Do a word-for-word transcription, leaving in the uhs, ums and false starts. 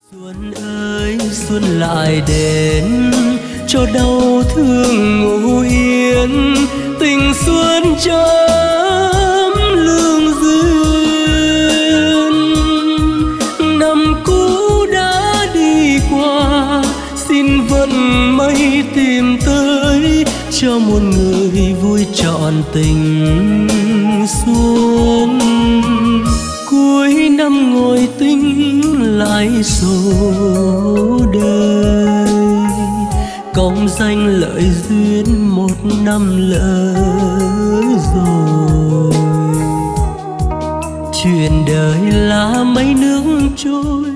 Xuân ơi xuân lại đến, cho đau thương ngủ yên, tình xuân chấm lương duyên. Năm cũ đã đi qua, xin vận mây tìm tới, cho một người vui trọn tình xuân. Cuối năm ngồi tính lại số đời, công danh lợi duyên một năm lỡ rồi. Chuyện đời là mấy nước trôi,